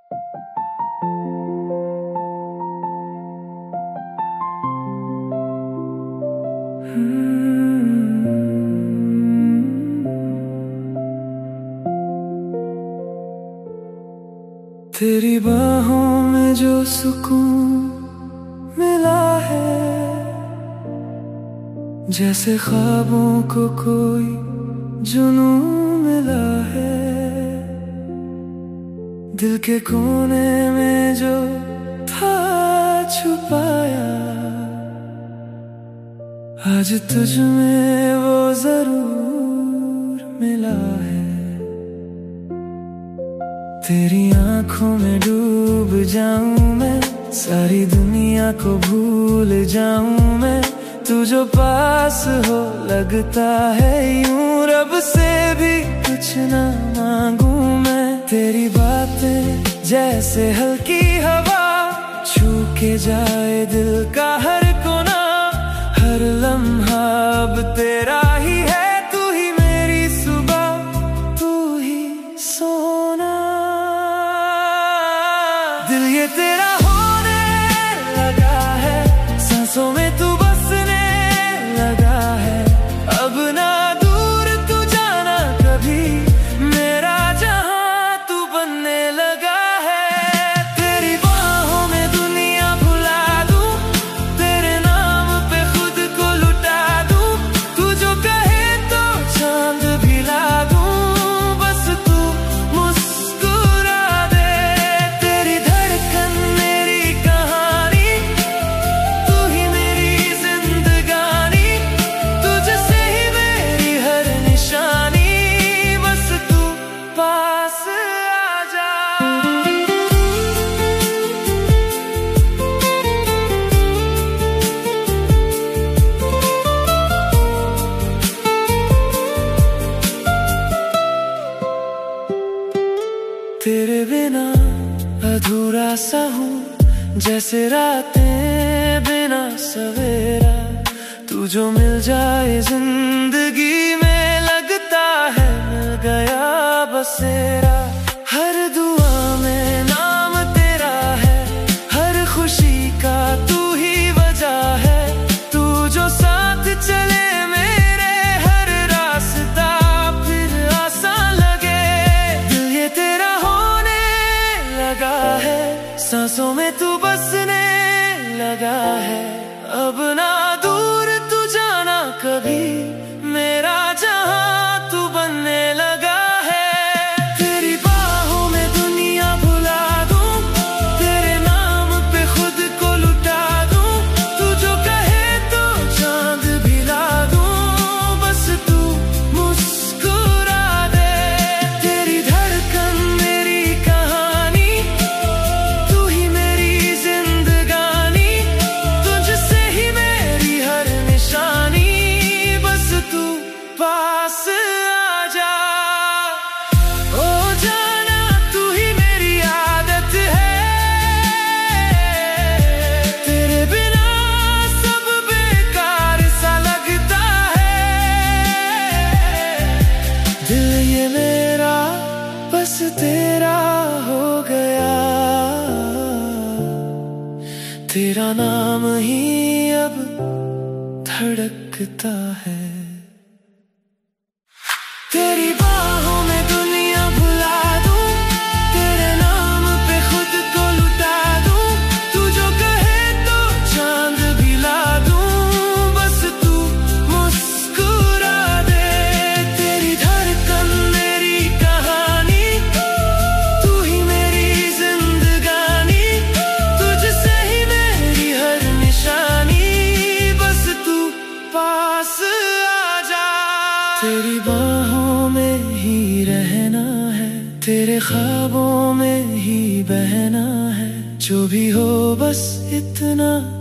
तेरी बाहों में जो सुकून मिला है, जैसे ख्वाबों को कोई जुनून मिला है। दिल के कोने में जो था छुपाया, आज तुझ में वो जरूर मिला है। तेरी आंखों में डूब जाऊं मैं, सारी दुनिया को भूल जाऊं मैं। तू जो पास हो लगता है यूं रब से भी कुछ ना मांगू मैं। तेरी बातें जैसे हल्की हवा, छू के जाए दिल का हर कोना। हर लम्हा अब तेरा ही है, तू ही मेरी सुबह, तू ही सोना। दिल ये तेरा होने लगा है, सांसों में तू बसने लगा है। अब ना दूर तू जाना कभी, मेरा जहां तू बनने लगा है। तेरी बाहों में दुनिया भुला दूं, तेरे नाम पे खुद को लुटा दूं। तू जो कहे तो चांद भी ला दूं, बस तू मुस्कुरा दे। तेरी धड़कन मेरी कहानी, तू ही मेरी जिंदगानी। तुझसे ही मेरी हर निशानी, बस तू पास आ जा। तेरे बिना अधूरा सा हूँ, जैसे रातें बिना सवेरा। तू जो मिल जाए जिंदगी में, लगता है मिल गया बसेरा। हर दुआ में नाम तेरा है, हर खुशी का तू ही वजह है। तू जो साथ चले मेरे, हर रास्ता फिर आसान लगे। दिल ये तेरा होने लगा है, सांसों में तू बसने लगा है। अब ना दूर तू जाना कभी, मेरा जहां तू बनने लगा है। तेरी बाहों में दुनिया भुला दूं, तेरे नाम पे खुद को लुटा दूं। तू जो कहे तो चांद भी ला दूं, बस तू मुस्कुरा दे। तेरी धड़कन मेरी कहानी, तू ही मेरी जिंदगानी। तुझसे ही मेरी हर निशानी, बस तू पास आ जा। ओ जाना तू ही मेरी आदत है, तेरे बिना सब बेकार सा लगता है। दिल ये मेरा बस तेरा हो गया, तेरा नाम ही अब धड़कता है। तेरी बाहों में दुनिया भुला दूं, तेरे नाम पे खुद को लुटा दूं। तू जो कहे तो चांद भी ला दूं, बस तू मुस्कुरा दे। तेरी धड़कन मेरी कहानी, तू ही मेरी जिंदगानी। तुझसे ही मेरी हर निशानी, बस तू पास आ जा। तेरी बाहों में ही रहना है, तेरे ख्वाबों में ही बहना है। जो भी हो बस इतना